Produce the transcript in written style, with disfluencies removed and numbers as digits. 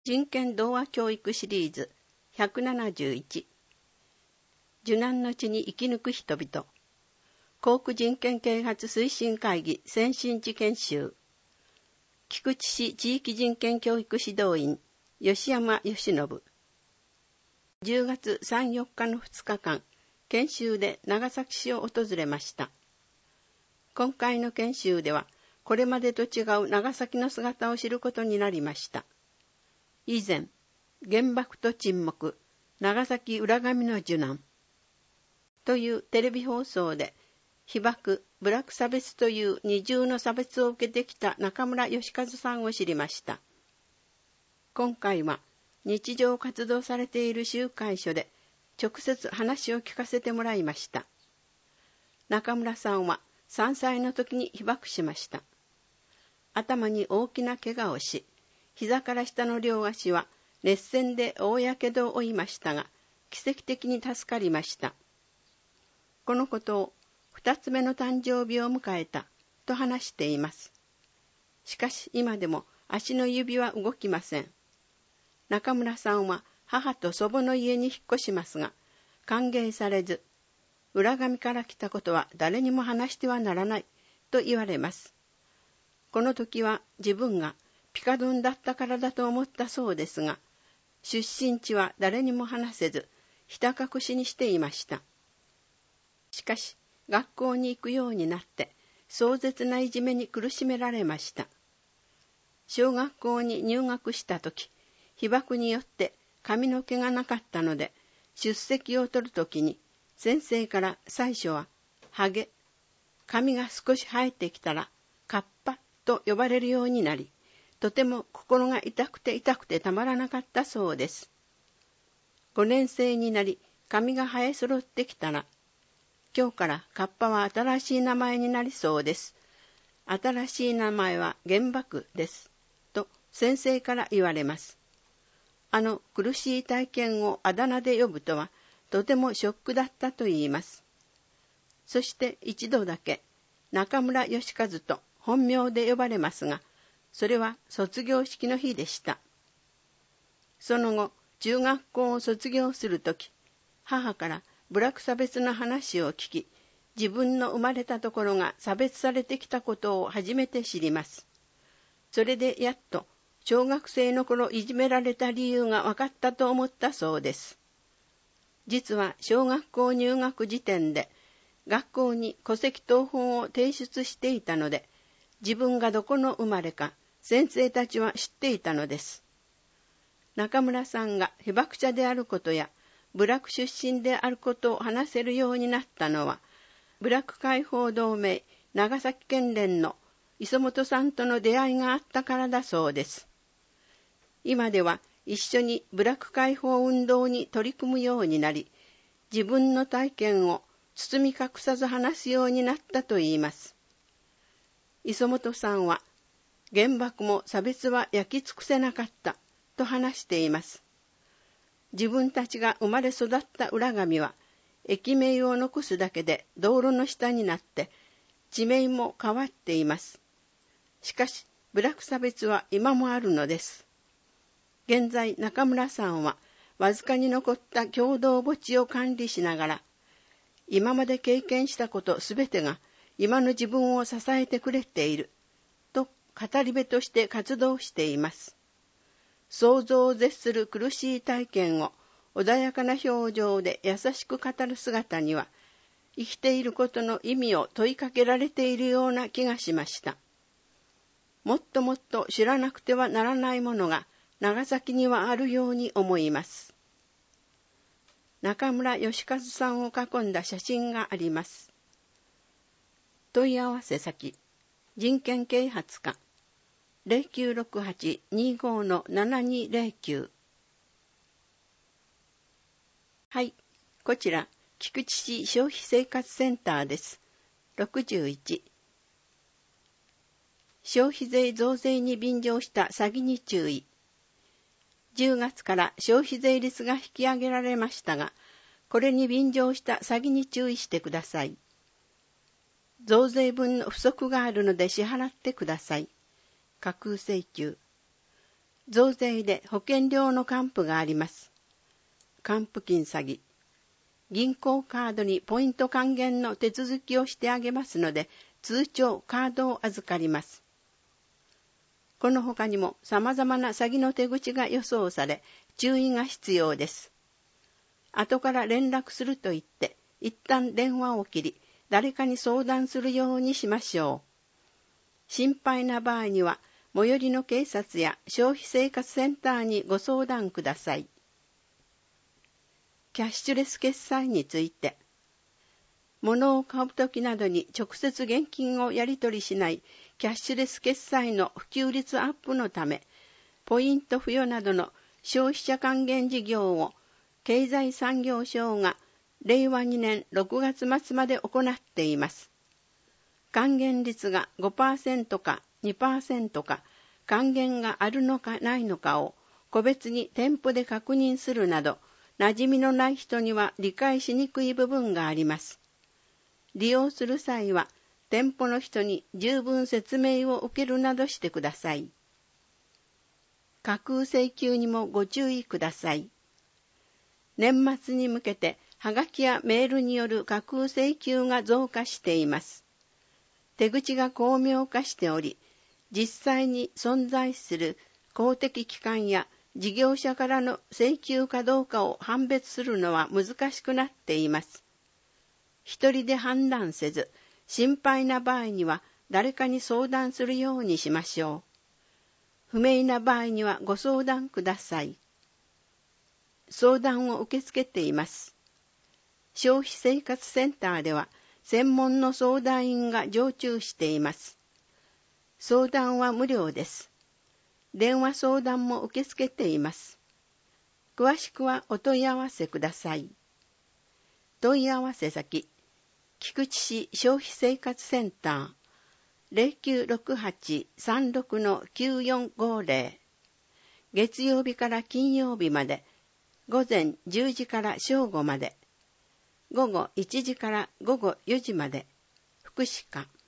人権童話教育シリーズ171受難の地に生き抜く人々航空人権啓発推進会議先進地研修菊池市地域人権教育指導員吉山義信10月3、4日の2日間研修で長崎市を訪れました。今回の研修ではこれまでと違う長崎の姿を知ることになりました。以前、原爆と沈黙、長崎浦上の受難というテレビ放送で被爆、部落差別という二重の差別を受けてきた中村義和さんを知りました。今回は日常活動されている集会所で直接話を聞かせてもらいました。中村さんは3歳の時に被爆しました。頭に大きな怪我をし、膝から下の両足は熱線で大やけどを負いましたが、奇跡的に助かりました。このことを2つ目の誕生日を迎えたと話しています。しかし今でも足の指は動きません。中村さんは母と祖母の家に引っ越しますが、歓迎されず、浦上から来たことは誰にも話してはならないと言われます。この時は自分がピカドンだったからだと思ったそうですが、出身地は誰にも話せず、ひた隠しにしていました。しかし、学校に行くようになって、壮絶ないじめに苦しめられました。小学校に入学した時、被爆によって髪の毛がなかったので、出席を取るときに、先生から最初は、ハゲ、髪が少し生えてきたら、カッパと呼ばれるようになり、とても心が痛くてたまらなかったそうです。5年生になり、髪が生え揃ってきたら、今日からカッパは新しい名前になりそうです。新しい名前は原爆です。と先生から言われます。苦しい体験をあだ名で呼ぶとは、とてもショックだったと言います。そして一度だけ、中村義和と本名で呼ばれますが、それは卒業式の日でした。その後、中学校を卒業するとき、母から部落差別の話を聞き、自分の生まれたところが差別されてきたことを初めて知ります。それでやっと、小学生の頃いじめられた理由が分かったと思ったそうです。実は小学校入学時点で、学校に戸籍謄本を提出していたので、自分がどこの生まれか、先生たちは知っていたのです。中村さんが被爆者であることや、部落出身であることを話せるようになったのは、部落解放同盟長崎県連の磯本さんとの出会いがあったからだそうです。今では一緒に部落解放運動に取り組むようになり、自分の体験を包み隠さず話すようになったといいます。磯本さんは、原爆も差別は焼き尽くせなかったと話しています。自分たちが生まれ育った浦上は、駅名を残すだけで道路の下になって、地名も変わっています。しかし、部落差別は今もあるのです。現在、中村さんは、わずかに残った共同墓地を管理しながら、今まで経験したことすべてが、今の自分を支えてくれている、と語り部として活動しています。想像を絶する苦しい体験を穏やかな表情で優しく語る姿には、生きていることの意味を問いかけられているような気がしました。もっともっと知らなくてはならないものが長崎にはあるように思います。中村義和さんを囲んだ写真があります。問い合わせ先、人権啓発課、0968-25-7209。はい、こちら、菊池市消費生活センターです。61。消費税増税に便乗した詐欺に注意。10月から消費税率が引き上げられましたが、これに便乗した詐欺に注意してください。増税分の不足があるので支払ってください。架空請求。 増税で保険料の還付があります。還付金詐欺。銀行カードにポイント還元の手続きをしてあげますので、通帳カードを預かります。この他にも様々な詐欺の手口が予想され、注意が必要です。後から連絡すると言って、一旦電話を切り、誰かに相談するようにしましょう。心配な場合には、最寄りの警察や消費生活センターにご相談ください。キャッシュレス決済について、物を買うときなどに直接現金をやり取りしないキャッシュレス決済の普及率アップのため、ポイント付与などの消費者還元事業を経済産業省が令和2年6月末まで行っています。還元率が 5% か 2% か、還元があるのかないのかを個別に店舗で確認するなど、馴染みのない人には理解しにくい部分があります。利用する際は、店舗の人に十分説明を受けるなどしてください。架空請求にもご注意ください。年末に向けて、はがきやメールによる架空請求が増加しています。手口が巧妙化しており、実際に存在する公的機関や事業者からの請求かどうかを判別するのは難しくなっています。一人で判断せず、心配な場合には誰かに相談するようにしましょう。不明な場合にはご相談ください。相談を受け付けています。消費生活センターでは専門の相談員が常駐しています。相談は無料です。電話相談も受け付けています。詳しくはお問い合わせください。問い合わせ先、菊池市消費生活センター 0968-36-9450 月曜日から金曜日まで午前10時から正午まで、午後1時から午後4時まで、福祉課。